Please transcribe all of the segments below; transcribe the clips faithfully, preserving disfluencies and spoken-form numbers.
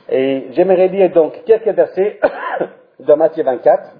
Et j'aimerais lire donc quelques versets dans Matthieu vingt-quatre.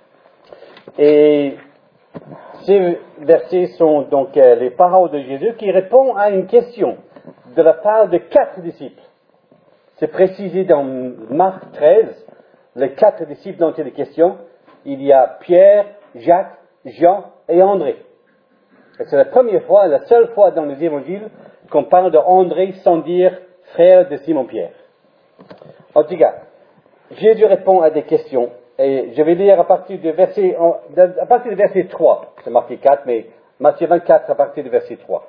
Et ces versets sont donc euh, les paroles de Jésus qui répondent à une question de la part de quatre disciples. C'est précisé dans Marc treize, les quatre disciples dont il est question. Il y a Pierre, Jacques, Jean et André. Et c'est la première fois, la seule fois dans les évangiles qu'on parle d'André sans dire frère de Simon-Pierre. En tout cas, Jésus répond à des questions. Et je vais lire à partir du verset, à partir du verset trois. C'est marqué quatre, mais Matthieu vingt-quatre à partir du verset trois.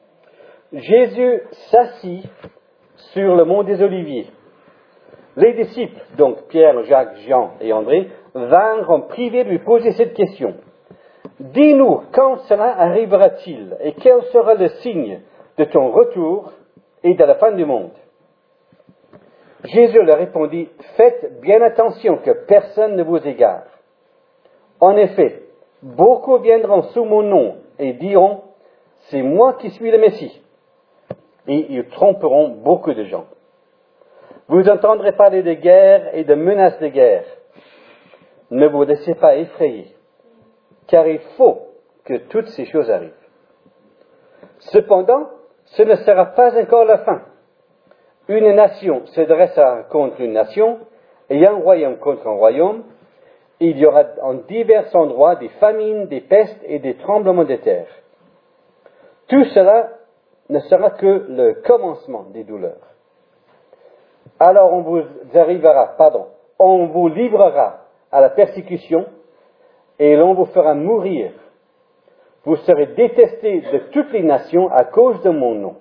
Jésus s'assit sur le mont des Oliviers. Les disciples, donc Pierre, Jacques, Jean et André, vinrent en privé lui poser cette question. Dis-nous, quand cela arrivera-t-il et quel sera le signe de ton retour et de la fin du monde? Jésus leur répondit, faites bien attention que personne ne vous égare. En effet, beaucoup viendront sous mon nom et diront, c'est moi qui suis le Messie. Et ils tromperont beaucoup de gens. Vous entendrez parler de guerre et de menaces de guerre. Ne vous laissez pas effrayer, car il faut que toutes ces choses arrivent. Cependant, ce ne sera pas encore la fin. Une nation se dressera contre une nation, et un royaume contre un royaume. Il y aura en divers endroits des famines, des pestes et des tremblements de terre. Tout cela ne sera que le commencement des douleurs. Alors on vous arrivera, pardon, on vous livrera à la persécution, et l'on vous fera mourir. Vous serez détestés de toutes les nations à cause de mon nom.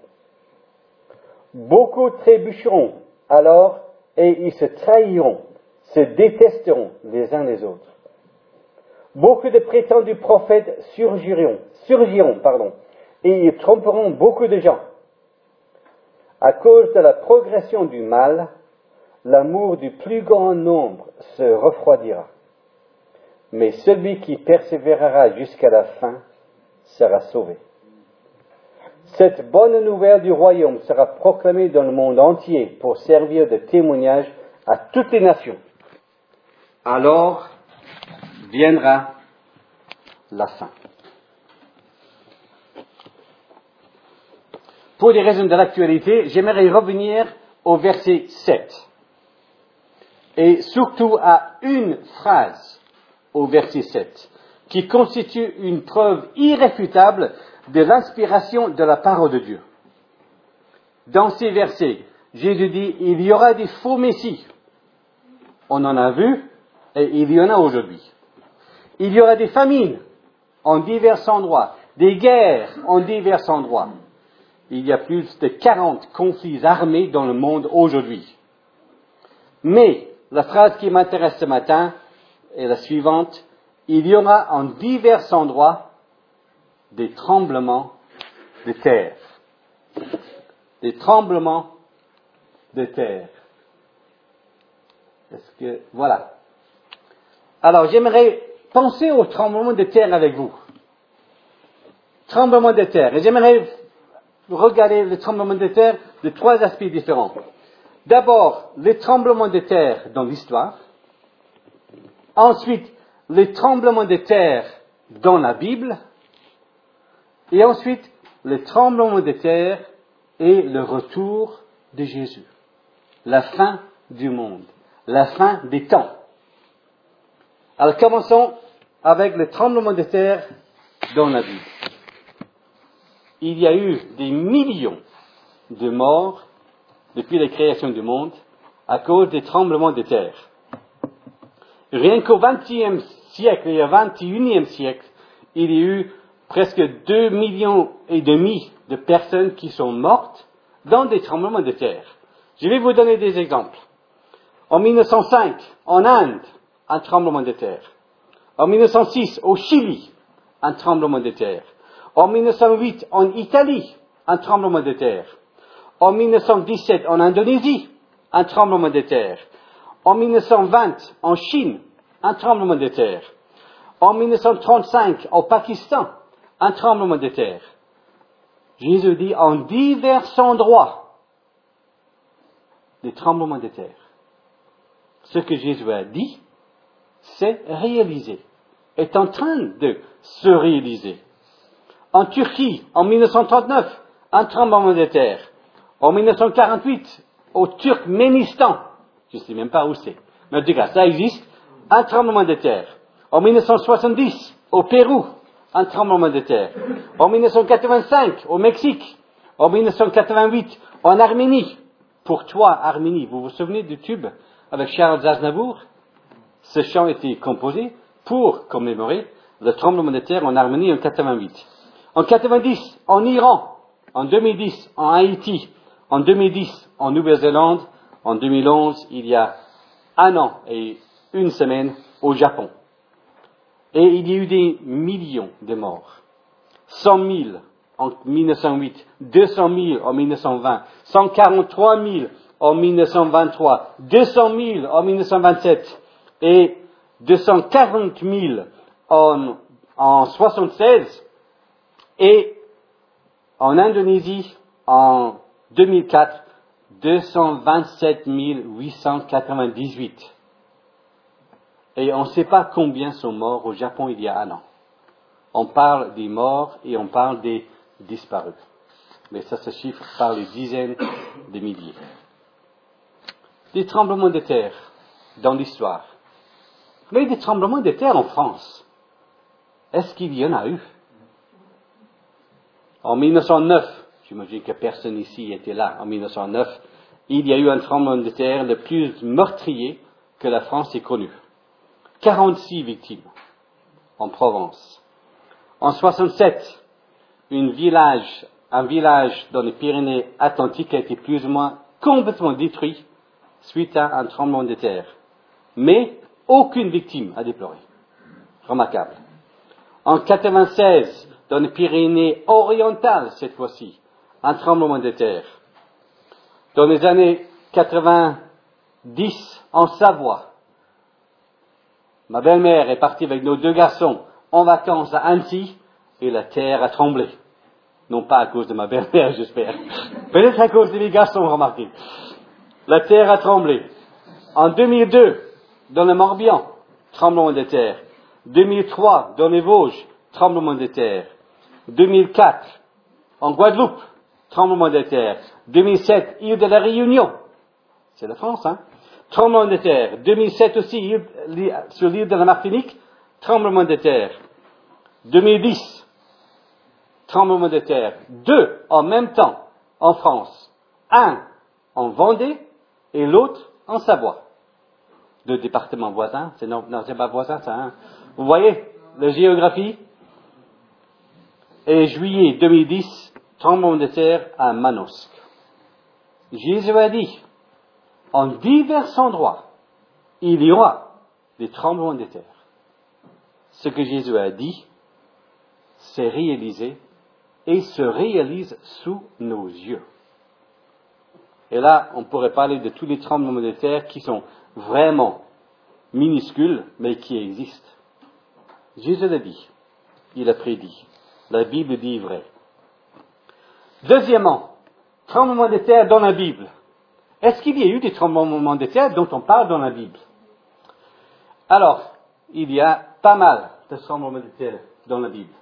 Beaucoup trébucheront alors et ils se trahiront, se détesteront les uns les autres. Beaucoup de prétendus prophètes surgiront, surgiront pardon, et ils tromperont beaucoup de gens. À cause de la progression du mal, l'amour du plus grand nombre se refroidira. Mais celui qui persévérera jusqu'à la fin sera sauvé. Cette bonne nouvelle du royaume sera proclamée dans le monde entier pour servir de témoignage à toutes les nations. Alors viendra la fin. Pour des raisons de l'actualité, j'aimerais revenir au verset sept. Et surtout à une phrase au verset sept, qui constitue une preuve irréfutable de l'inspiration de la parole de Dieu. Dans ces versets, Jésus dit, il y aura des faux messies. On en a vu, et il y en a aujourd'hui. Il y aura des famines en divers endroits, des guerres en divers endroits. Il y a plus de quarante conflits armés dans le monde aujourd'hui. Mais la phrase qui m'intéresse ce matin est la suivante. Il y aura en divers endroits des tremblements de terre. Des tremblements de terre. Est-ce que, voilà. Alors, j'aimerais penser aux tremblements de terre avec vous. Tremblements de terre. Et j'aimerais regarder les tremblements de terre de trois aspects différents. D'abord, les tremblements de terre dans l'histoire. Ensuite, les tremblements de terre dans la Bible. Et ensuite, les tremblements de terre et le retour de Jésus. La fin du monde. La fin des temps. Alors, commençons avec le tremblement de terre dans la Bible. Il y a eu des millions de morts depuis la création du monde à cause des tremblements de terre. Rien qu'au vingtième siècle et au vingt et unième siècle, il y a eu presque deux millions et demi de personnes qui sont mortes dans des tremblements de terre. Je vais vous donner des exemples. En mille neuf cent cinq, en Inde, un tremblement de terre. En mille neuf cent six, au Chili, un tremblement de terre. En mille neuf cent huit, en Italie, un tremblement de terre. En mille neuf cent dix-sept, en Indonésie, un tremblement de terre. En mille neuf cent vingt, en Chine, un tremblement de terre. En mille neuf cent trente-cinq, au Pakistan, un tremblement de terre. Jésus dit en divers endroits des tremblements de terre. ce que Jésus a dit, s'est réalisé, est en train de se réaliser. En Turquie, en mille neuf cent trente-neuf, un tremblement de terre. En mille neuf cent quarante-huit, au Turkménistan, je ne sais même pas où c'est, mais en tout cas, ça existe, un tremblement de terre. En mille neuf cent soixante-dix, au Pérou, un tremblement de terre. En mille neuf cent quatre-vingt-cinq, au Mexique. En mille neuf cent quatre-vingt-huit, en Arménie. Pour toi, Arménie, vous vous souvenez du tube avec Charles Aznavour? Ce chant était composé pour commémorer le tremblement de terre en Arménie en quatre-vingt-huit. En quatre-vingt-dix, en Iran. En deux mille dix, en Haïti. En deux mille dix, en Nouvelle-Zélande. En deux mille onze, il y a un an et une semaine, au Japon. Et il y a eu des millions de morts. cent mille en mille neuf cent huit, deux cent mille en mille neuf cent vingt, cent quarante-trois mille en mille neuf cent vingt-trois, deux cent mille en mille neuf cent vingt-sept et deux cent quarante mille en, en soixante-seize et en Indonésie en deux mille quatre, deux cent vingt-sept mille huit cent quatre-vingt-dix-huit. Et on ne sait pas combien sont morts au Japon il y a un an. On parle des morts et on parle des disparus. Mais ça se chiffre par les dizaines de milliers. Des tremblements de terre dans l'histoire. Mais des tremblements de terre en France. Est-ce qu'il y en a eu? En mille neuf cent neuf, j'imagine que personne ici était là, en mille neuf cent neuf, il y a eu un tremblement de terre le plus meurtrier que la France ait connu. quarante-six victimes en Provence. En soixante-sept, une village, un village dans les Pyrénées-Atlantiques a été plus ou moins complètement détruit suite à un tremblement de terre. Mais aucune victime à déplorer. Remarquable. En quatre-vingt-seize, dans les Pyrénées-Orientales cette fois-ci, un tremblement de terre. Dans les années quatre-vingt-dix, en Savoie, ma belle-mère est partie avec nos deux garçons en vacances à Annecy et la terre a tremblé. Non pas à cause de ma belle-mère, j'espère. Peut-être à cause de mes garçons, remarquez. La terre a tremblé. En deux mille deux, dans le Morbihan, tremblement de terre. deux mille trois, dans les Vosges, tremblement de terre. deux mille quatre, en Guadeloupe, tremblement de terre. deux mille sept, île de la Réunion. C'est la France, hein? Tremblement de terre. deux mille sept aussi, île, sur l'île de la Martinique, tremblement de terre. deux mille dix, tremblement de terre. Deux en même temps en France. Un en Vendée et l'autre en Savoie. Deux départements voisins. C'est non, non, c'est pas voisin, ça. Hein? Vous voyez la géographie? Et juillet deux mille dix, tremblement de terre à Manosque. Jésus a dit, en divers endroits, il y aura des tremblements de terre. Ce que Jésus a dit s'est réalisé et se réalise sous nos yeux. Et là, on pourrait parler de tous les tremblements de terre qui sont vraiment minuscules, mais qui existent. Jésus l'a dit, il a prédit. La Bible dit vrai. Deuxièmement, tremblements de terre dans la Bible. Est-ce qu'il y a eu des tremblements de terre dont on parle dans la Bible? Alors, il y a pas mal de tremblements de terre dans la Bible.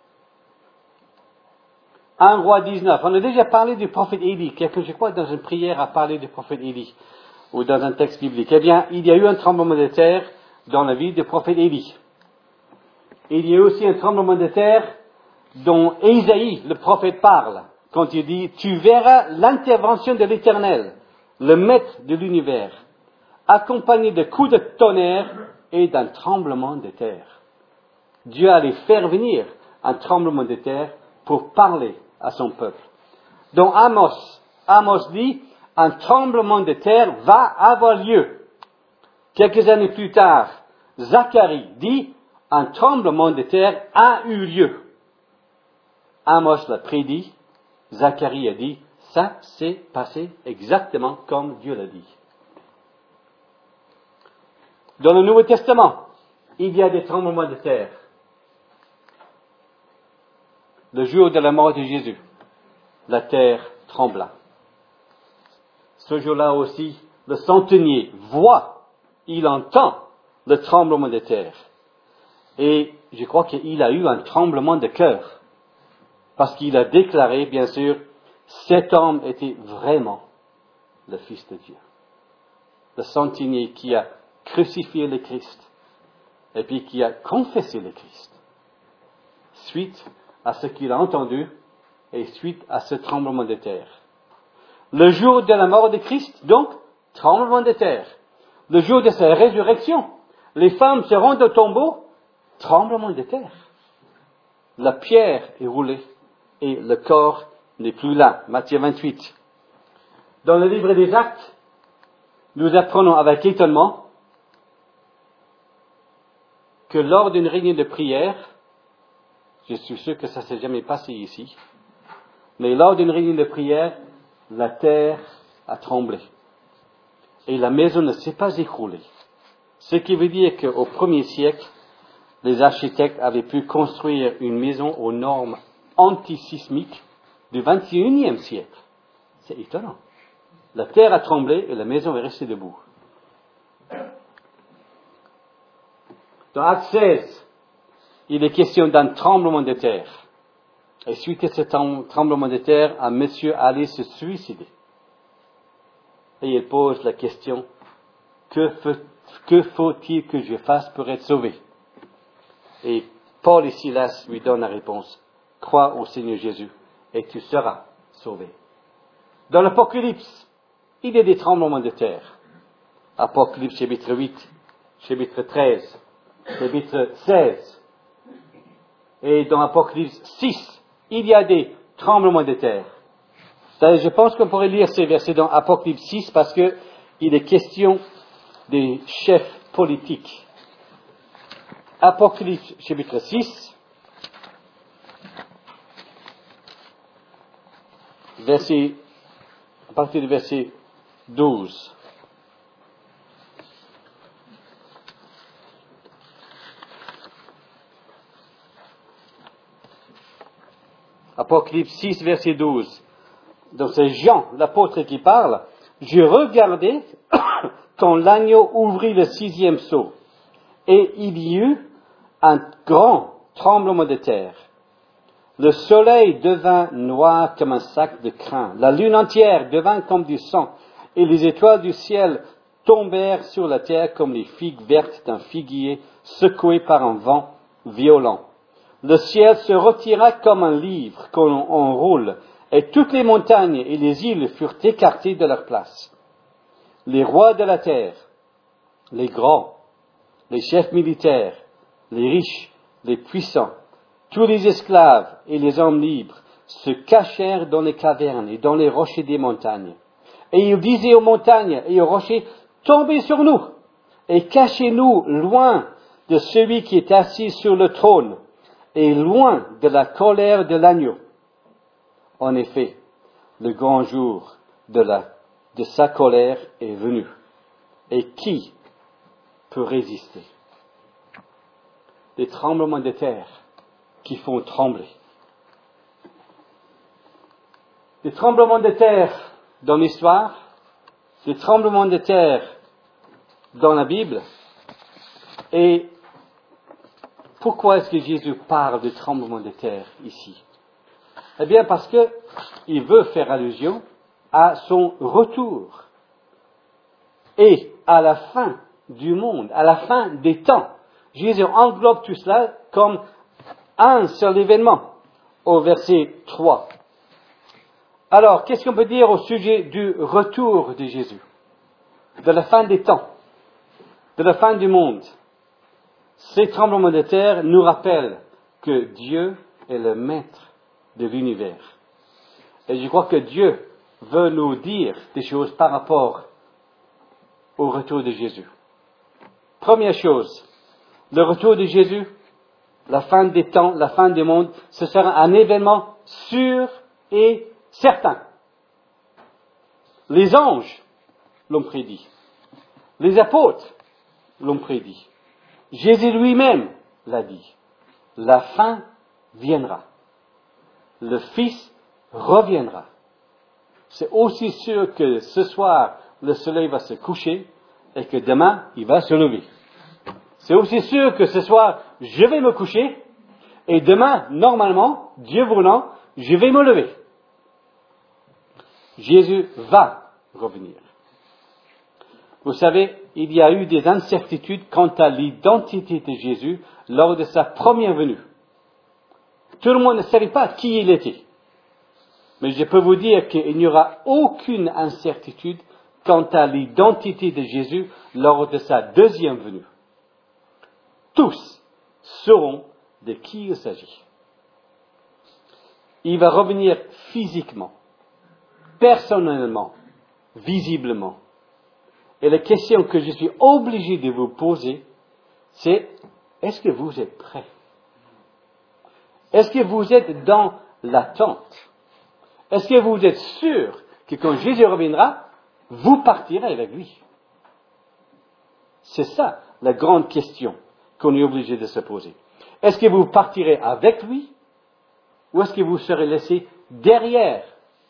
un roi dix-neuf. On a déjà parlé du prophète Élie. Quelqu'un, je crois, dans une prière a parlé du prophète Élie. Ou dans un texte biblique. Eh bien, il y a eu un tremblement de terre dans la vie du prophète Élie. Il y a eu aussi un tremblement de terre dont Ésaïe, le prophète, parle. Quand il dit, tu verras l'intervention de l'Éternel, le maître de l'univers, accompagné de coups de tonnerre et d'un tremblement de terre. Dieu allait faire venir un tremblement de terre pour parler à son peuple. Dans Amos, Amos dit, un tremblement de terre va avoir lieu. Quelques années plus tard, Zacharie dit, un tremblement de terre a eu lieu. Amos l'a prédit, Zacharie a dit, ça s'est passé exactement comme Dieu l'a dit. Dans le Nouveau Testament, il y a des tremblements de terre. Le jour de la mort de Jésus, la terre trembla. Ce jour-là aussi, le centenier voit il entend le tremblement de terre. Et je crois qu'il a eu un tremblement de cœur. Parce qu'il a déclaré, bien sûr, cet homme était vraiment le Fils de Dieu. Le centenier qui a crucifié le Christ. Et puis qui a confessé le Christ. Suite à ce qu'il a entendu et suite à ce tremblement de terre. Le jour de la mort de Christ, donc, tremblement de terre. Le jour de sa résurrection, les femmes se rendent au tombeau, tremblement de terre. La pierre est roulée et le corps n'est plus là. Matthieu vingt-huit. Dans le livre des Actes, nous apprenons avec étonnement que lors d'une réunion de prière, je suis sûr que ça ne s'est jamais passé ici, mais lors d'une réunion de prière, la terre a tremblé. Et la maison ne s'est pas écroulée. Ce qui veut dire qu'au premier siècle, les architectes avaient pu construire une maison aux normes antisismiques du vingt et unième siècle. C'est étonnant. La terre a tremblé et la maison est restée debout. Dans Acte seize, il est question d'un tremblement de terre. Et suite à ce tremblement de terre, un monsieur allait se suicider. Et il pose la question, que, faut, que faut-il que je fasse pour être sauvé? Et Paul et Silas lui donnent la réponse, crois au Seigneur Jésus et tu seras sauvé. Dans l'Apocalypse, il y a des tremblements de terre. Apocalypse chapitre huit, chapitre treize, chapitre seize. Et dans Apocalypse six, il y a des tremblements de terre. Je pense qu'on pourrait lire ces versets dans Apocalypse six parce que il est question des chefs politiques. Apocalypse chapitre six, verset, à partir du verset douze. Apocalypse six, verset douze. Donc c'est Jean, l'apôtre, qui parle. Je regardais quand l'agneau ouvrit le sixième sceau, et il y eut un grand tremblement de terre. Le soleil devint noir comme un sac de crin. La lune entière devint comme du sang, et les étoiles du ciel tombèrent sur la terre comme les figues vertes d'un figuier secoué par un vent violent. Le ciel se retira comme un livre qu'on enroule, et toutes les montagnes et les îles furent écartées de leur place. Les rois de la terre, les grands, les chefs militaires, les riches, les puissants, tous les esclaves et les hommes libres se cachèrent dans les cavernes et dans les rochers des montagnes. Et ils disaient aux montagnes et aux rochers, tombez sur nous et cachez-nous loin de celui qui est assis sur le trône et loin de la colère de l'agneau. En effet, le grand jour de, la, de sa colère est venu. Et qui peut résister? Des tremblements de terre qui font trembler. Des tremblements de terre dans l'histoire, des tremblements de terre dans la Bible. Et pourquoi est-ce que Jésus parle de tremblements de terre ici? Eh bien, parce que il veut faire allusion à son retour et à la fin du monde, à la fin des temps. Jésus englobe tout cela comme un seul événement au verset trois. Alors, qu'est-ce qu'on peut dire au sujet du retour de Jésus, de la fin des temps, de la fin du monde? Ces tremblements de terre nous rappellent que Dieu est le maître de l'univers. Et je crois que Dieu veut nous dire des choses par rapport au retour de Jésus. Première chose, le retour de Jésus, la fin des temps, la fin du monde, ce sera un événement sûr et certain. Les anges l'ont prédit. Les apôtres l'ont prédit. Jésus lui-même l'a dit. La fin viendra. Le Fils reviendra. C'est aussi sûr que ce soir, le soleil va se coucher et que demain, il va se lever. C'est aussi sûr que ce soir, je vais me coucher, et demain, normalement, Dieu voulant, je vais me lever. Jésus va revenir. Vous savez, il y a eu des incertitudes quant à l'identité de Jésus lors de sa première venue. Tout le monde ne savait pas qui il était. Mais je peux vous dire qu'il n'y aura aucune incertitude quant à l'identité de Jésus lors de sa deuxième venue. Tous sauront de qui il s'agit. Il va revenir physiquement, personnellement, visiblement. Et la question que je suis obligé de vous poser, c'est, est-ce que vous êtes prêts? Est-ce que vous êtes dans l'attente? Est-ce que vous êtes sûr que quand Jésus reviendra, vous partirez avec lui? C'est ça la grande question qu'on est obligé de se poser. Est-ce que vous partirez avec lui ou est-ce que vous serez laissé derrière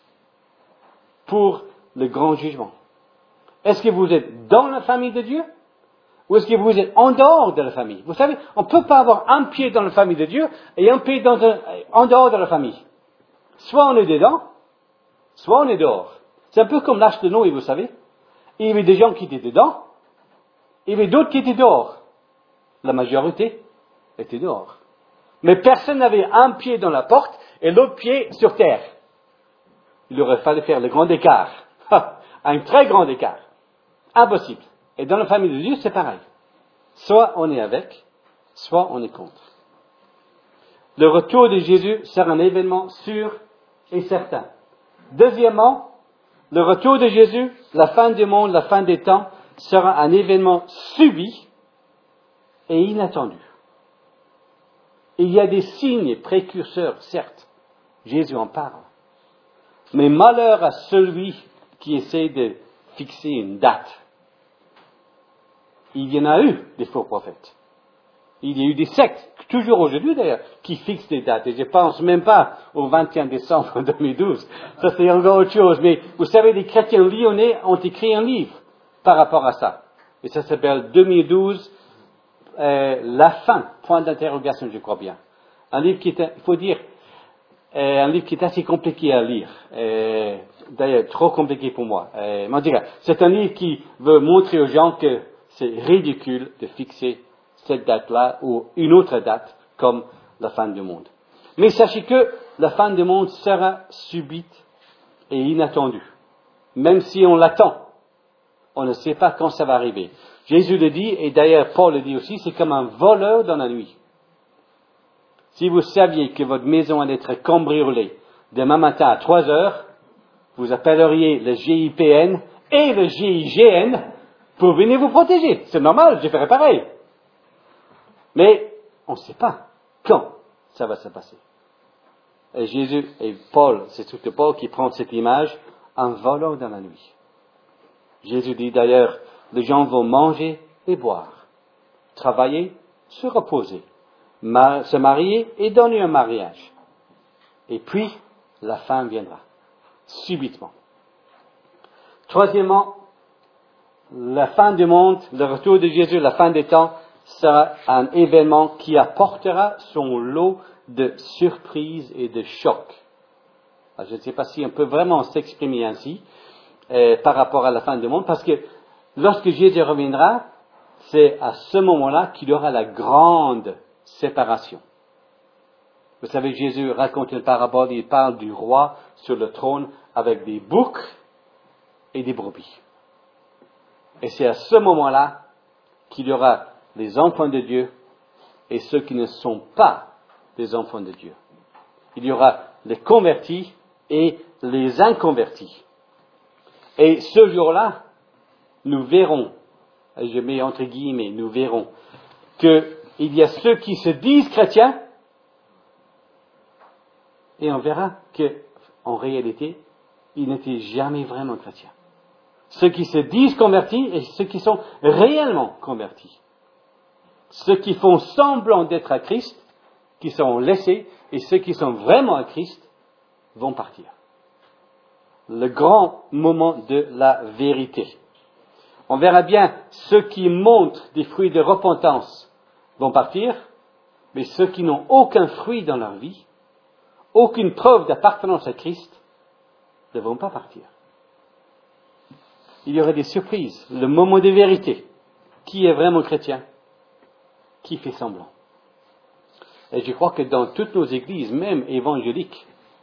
pour le grand jugement? Est-ce que vous êtes dans la famille de Dieu ou est-ce que vous êtes en dehors de la famille? Vous savez, on ne peut pas avoir un pied dans la famille de Dieu et un pied dans un, en dehors de la famille. Soit on est dedans, soit on est dehors. C'est un peu comme l'Arche de Noé, vous savez. Il y avait des gens qui étaient dedans, il y avait d'autres qui étaient dehors. La majorité était dehors. Mais personne n'avait un pied dans la porte et l'autre pied sur terre. Il aurait fallu faire le grand écart. Un très grand écart. Impossible. Et dans la famille de Dieu, c'est pareil. Soit on est avec, soit on est contre. Le retour de Jésus sera un événement sûr et certain. Deuxièmement, le retour de Jésus, la fin du monde, la fin des temps, sera un événement subi et inattendu. Il y a des signes précurseurs, certes. Jésus en parle. Mais malheur à celui qui essaie de fixer une date. Il y en a eu des faux prophètes. Il y a eu des sectes, toujours aujourd'hui d'ailleurs, qui fixent des dates. Et je ne pense même pas au vingt et un décembre deux mille douze. Ça c'est encore autre chose. Mais vous savez, les chrétiens lyonnais ont écrit un livre par rapport à ça. Et ça s'appelle deux mille douze, euh, la fin, point d'interrogation, je crois bien. Un livre qui est, il faut dire, euh, un livre qui est assez compliqué à lire. Euh, d'ailleurs, trop compliqué pour moi. Euh, mais en tout cas, c'est un livre qui veut montrer aux gens que c'est ridicule de fixer cette date-là ou une autre date comme la fin du monde. Mais sachez que la fin du monde sera subite et inattendue. Même si on l'attend, on ne sait pas quand ça va arriver. Jésus le dit, et d'ailleurs Paul le dit aussi, c'est comme un voleur dans la nuit. Si vous saviez que votre maison allait être cambriolée demain matin à trois heures, vous appelleriez le G I P N et le G I G N pour venir vous protéger. C'est normal, je ferais pareil. Mais on ne sait pas quand ça va se passer. Et Jésus et Paul, c'est surtout Paul qui prend cette image, un voleur dans la nuit. Jésus dit d'ailleurs, les gens vont manger et boire, travailler, se reposer, ma- se marier et donner un mariage. Et puis, la fin viendra, subitement. Troisièmement, la fin du monde, le retour de Jésus, la fin des temps, sera un événement qui apportera son lot de surprises et de chocs. Alors, je ne sais pas si on peut vraiment s'exprimer ainsi euh, par rapport à la fin du monde, parce que lorsque Jésus reviendra, c'est à ce moment-là qu'il y aura la grande séparation. Vous savez, Jésus raconte une parabole, il parle du roi sur le trône avec des boucs et des brebis. Et c'est à ce moment-là qu'il y aura les enfants de Dieu et ceux qui ne sont pas des enfants de Dieu. Il y aura les convertis et les inconvertis. Et ce jour-là, nous verrons, je mets entre guillemets, nous verrons qu'il y a ceux qui se disent chrétiens et on verra qu'en réalité, ils n'étaient jamais vraiment chrétiens. Ceux qui se disent convertis et ceux qui sont réellement convertis. Ceux qui font semblant d'être à Christ, qui seront laissés, et ceux qui sont vraiment à Christ vont partir. Le grand moment de la vérité. On verra bien, ceux qui montrent des fruits de repentance vont partir, mais ceux qui n'ont aucun fruit dans leur vie, aucune preuve d'appartenance à Christ, ne vont pas partir. Il y aurait des surprises, le moment de vérité. Qui est vraiment chrétien? Qui fait semblant? Et je crois que dans toutes nos églises, même évangéliques,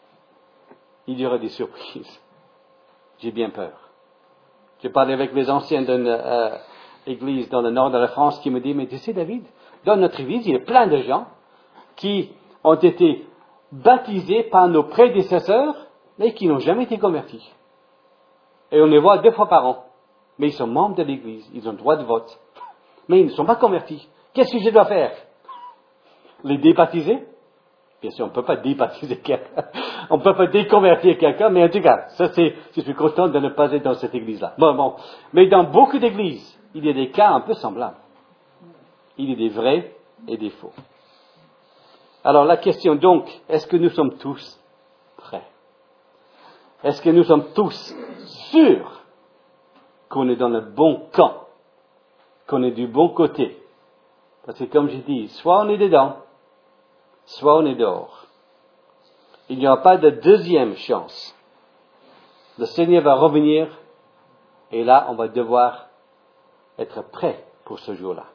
il y aura des surprises. J'ai bien peur. J'ai parlé avec les anciens d'une euh, église dans le nord de la France qui me disent, mais tu sais David, dans notre église, il y a plein de gens qui ont été baptisés par nos prédécesseurs, mais qui n'ont jamais été convertis. Et on les voit deux fois par an. Mais ils sont membres de l'église, ils ont le droit de vote. Mais ils ne sont pas convertis. Qu'est-ce que je dois faire? Les débaptiser? Bien sûr, on ne peut pas débaptiser quelqu'un. On ne peut pas déconvertir quelqu'un, mais en tout cas, ça c'est, je suis content de ne pas être dans cette église-là. Bon, bon. Mais dans beaucoup d'églises, il y a des cas un peu semblables. Il y a des vrais et des faux. Alors la question donc, est-ce que nous sommes tous prêts? Est-ce que nous sommes tous sûrs qu'on est dans le bon camp, qu'on est du bon côté? Parce que comme j'ai dit, soit on est dedans, soit on est dehors. Il n'y aura pas de deuxième chance. Le Seigneur va revenir et là, on va devoir être prêt pour ce jour-là.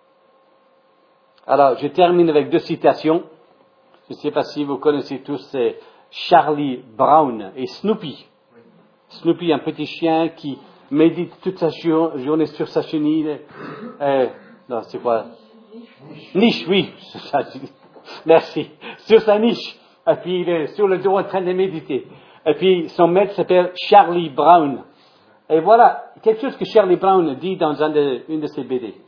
Alors, je termine avec deux citations. Je ne sais pas si vous connaissez tous, c'est Charlie Brown et Snoopy. Snoopy, un petit chien qui médite toute sa journée sur sa chenille. Euh, non, c'est quoi? Niche, oui. Merci. Sur sa niche. Et puis, il est sur le dos en train de méditer. Et puis, son maître s'appelle Charlie Brown. Et voilà, quelque chose que Charlie Brown dit dans un de, une de ses B D.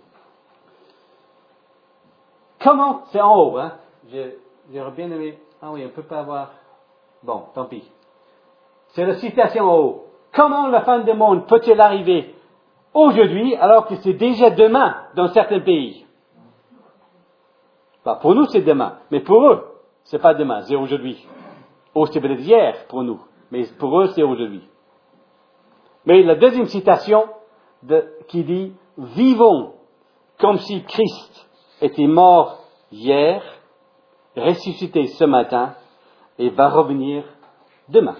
Comment, c'est en haut, hein? Je, j'aurais bien aimé, ah oui, on ne peut pas avoir, bon, tant pis. C'est la citation en haut. Comment la fin du monde peut-elle arriver aujourd'hui alors que c'est déjà demain dans certains pays? Bah, pour nous, c'est demain. Mais pour eux, c'est pas demain, c'est aujourd'hui. Oh, c'est peut-être hier pour nous. Mais pour eux, c'est aujourd'hui. Mais la deuxième citation de, qui dit, vivons comme si Christ était mort hier, ressuscité ce matin et va revenir demain.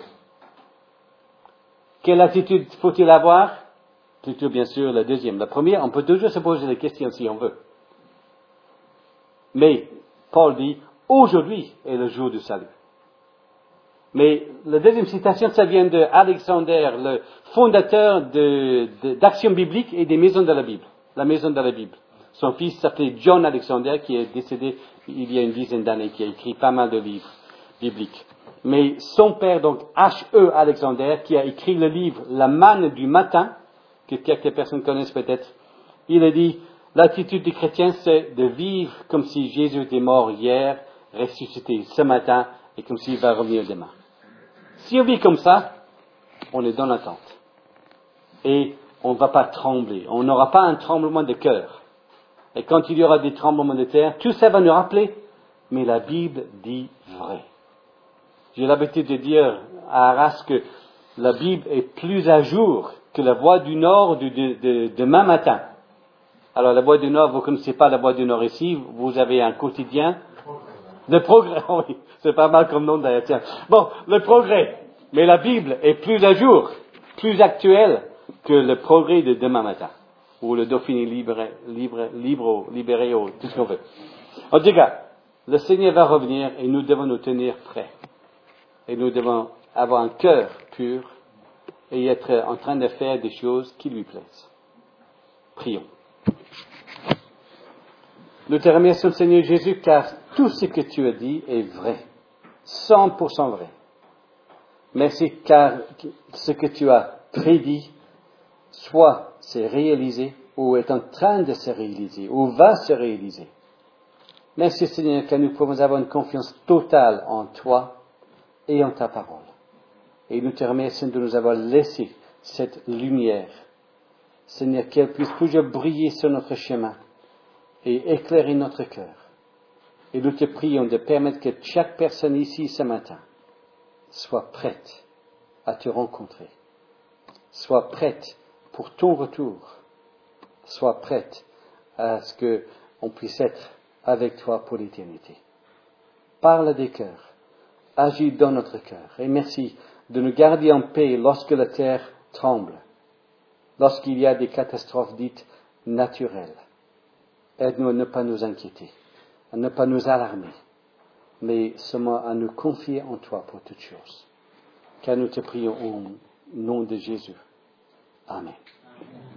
Quelle attitude faut-il avoir? Plutôt bien sûr la deuxième. La première, on peut toujours se poser des questions si on veut. Mais Paul dit, aujourd'hui est le jour du salut. Mais la deuxième citation, ça vient de Alexander, le fondateur de, de, d'Action biblique et des maisons de la Bible. La maison de la Bible. Son fils s'appelait John Alexander, qui est décédé il y a une dizaine d'années, qui a écrit pas mal de livres bibliques. Mais son père, donc H E Alexander, qui a écrit le livre La manne du matin, que quelques personnes connaissent peut-être, il a dit, l'attitude du chrétien, c'est de vivre comme si Jésus était mort hier, ressuscité ce matin, et comme s'il va revenir demain. Si on vit comme ça, on est dans l'attente. Et on ne va pas trembler. On n'aura pas un tremblement de cœur. Et quand il y aura des tremblements de terre, tout ça va nous rappeler, mais la Bible dit vrai. J'ai l'habitude de dire à Arras que la Bible est plus à jour que la Voix du Nord de, de, de, de demain matin. Alors la Voix du Nord, vous ne connaissez pas la Voix du Nord ici, vous avez un quotidien. Le progrès, oui, c'est pas mal comme nom d'ailleurs, tiens. Bon, le progrès. Mais la Bible est plus à jour, plus actuelle que le progrès de demain matin. Ou le Dauphiné libre, libre, libre, libéré, ou tout ce qu'on veut. En tout cas, le Seigneur va revenir et nous devons nous tenir prêts. Et nous devons avoir un cœur pur et être en train de faire des choses qui lui plaisent. Prions. Nous te remercions, Seigneur Jésus, car tout ce que tu as dit est vrai, cent pour cent vrai. Merci car ce que tu as prédit, soit s'est réalisé, ou est en train de se réaliser, ou va se réaliser. Merci Seigneur, car nous pouvons avoir une confiance totale en toi et en ta parole. Et nous te remercions de nous avoir laissé cette lumière. Seigneur, qu'elle puisse toujours briller sur notre chemin et éclairer notre cœur. Et nous te prions de permettre que chaque personne ici ce matin soit prête à te rencontrer, soit prête pour ton retour sois prête à ce qu'on puisse être avec toi pour l'éternité. Parle des cœurs, agis dans notre cœur, et merci de nous garder en paix lorsque la terre tremble, lorsqu'il y a des catastrophes dites naturelles. Aide-nous à ne pas nous inquiéter, à ne pas nous alarmer, mais seulement à nous confier en toi pour toutes choses. Car nous te prions au nom de Jésus. Amen. Amen.